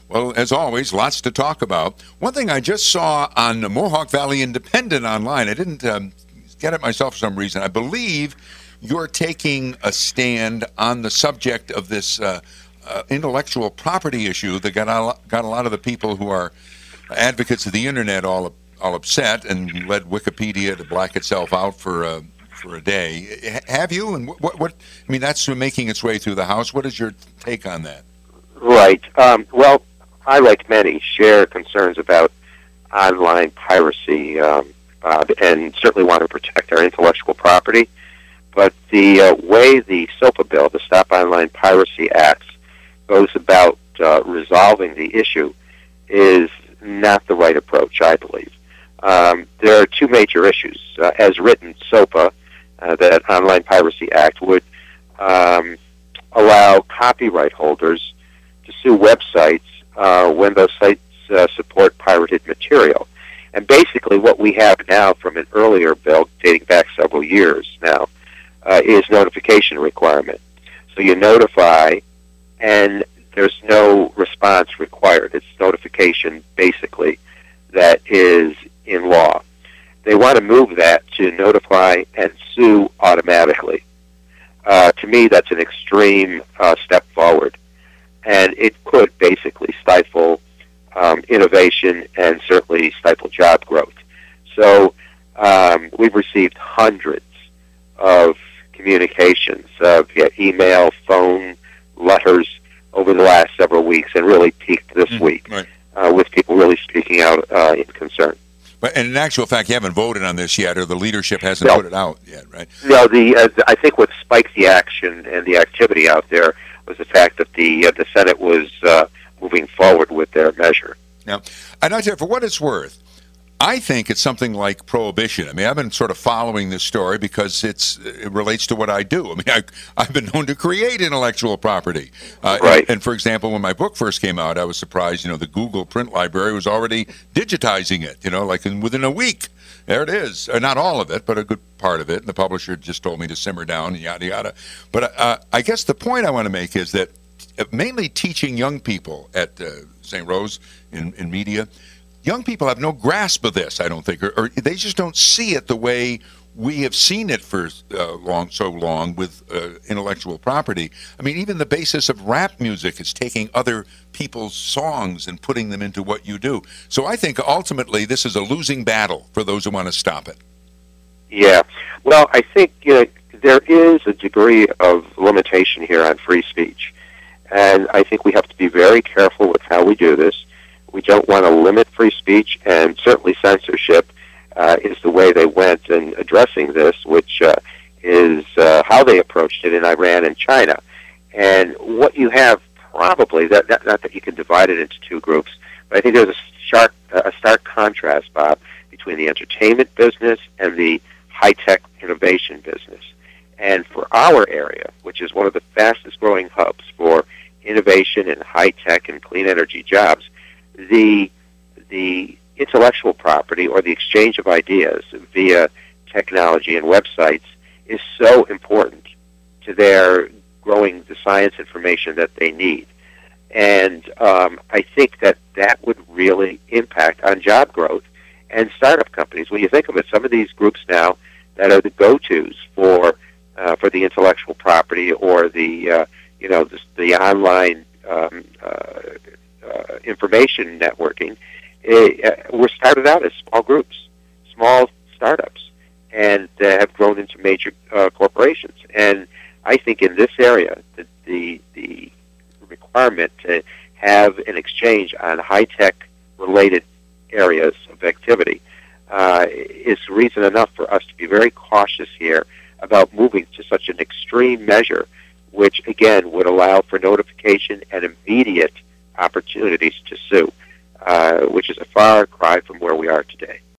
Well, as always, lots to talk about. One thing I just saw on the Mohawk Valley Independent online, I didn't get it myself for some reason. I believe you're taking a stand on the subject of this intellectual property issue that got a lot of the people who are advocates of the internet all upset and led Wikipedia to black itself out for a day. Have you? And what? I mean, that's making its way through the House. What is your take on that? Right. Well, I, like many, share concerns about online piracy and certainly want to protect our intellectual property. But the way the SOPA bill, the Stop Online Piracy Act, goes about resolving the issue is not the right approach, I believe. There are two major issues. As written, SOPA, that Online Piracy Act, would allow copyright holders to sue websites when those sites support pirated material. And basically what we have now from an earlier bill dating back several years now is notification requirement. So you notify and there's no response required. It's notification basically that is in law. They want to move that to notify and sue automatically. To me, that's an extreme step forward. And it could basically stifle innovation and certainly stifle job growth. So we've received hundreds of communications via email, phone, letters over the last several weeks, and really peaked this week with people really speaking out in concern. But and in actual fact, you haven't voted on this yet, or the leadership hasn't put it out yet, right? No, I think what spiked the action and the activity out there was the fact that the Senate was moving forward with their measure. Now, I'd like to, for what it's worth, I think it's something like prohibition. I mean, I've been sort of following this story because it relates to what I do. I mean, I've been known to create intellectual property. Right. And, for example, when my book first came out, I was surprised, the Google print library was already digitizing it, like within a week. There it is. Not all of it, but a good part of it. And the publisher just told me to simmer down and yada, yada. But I guess the point I want to make is that mainly teaching young people at St. Rose in media, young people have no grasp of this, I don't think, or they just don't see it the way we have seen it for so long with intellectual property. I mean, even the basis of rap music is taking other people's songs and putting them into what you do. So I think ultimately this is a losing battle for those who want to stop it. Yeah. Well, I think there is a degree of limitation here on free speech. And I think we have to be very careful with how we do this. We don't want to limit free speech, and certainly censorship is the way they went in addressing this, which is how they approached it in Iran and China. And what you have probably, not that you can divide it into two groups, but I think there's a stark contrast, Bob, between the entertainment business and the high-tech innovation business. And for our area, which is one of the fastest-growing hubs for innovation and high-tech and clean energy jobs, the intellectual property or the exchange of ideas via technology and websites is so important to their growing the science information that they need. And I think that would really impact on job growth and startup companies. When you think of it, some of these groups now that are the go-tos for the intellectual property or the online information networking were started out as small groups, small startups, and have grown into major corporations. And I think in this area, the requirement to have an exchange on high-tech related areas of activity is reason enough for us to be very cautious here about moving to such an extreme measure, which again would allow for notification and immediate opportunities to sue, which is a far cry from where we are today.